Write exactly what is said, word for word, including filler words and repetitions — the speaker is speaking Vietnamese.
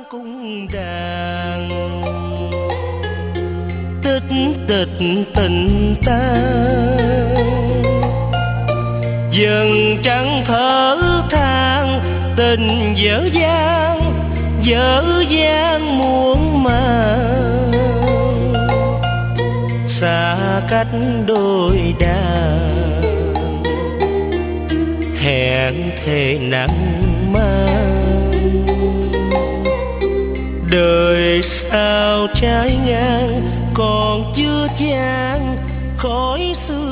cung đàn. Tích tịch tình ta dần trăng thở than, tình dở dang dở dang muôn màng. Xa cách đôi đàn hẹn thề nắng mang. Đời sao trái ngang còn chưa chan khói xưa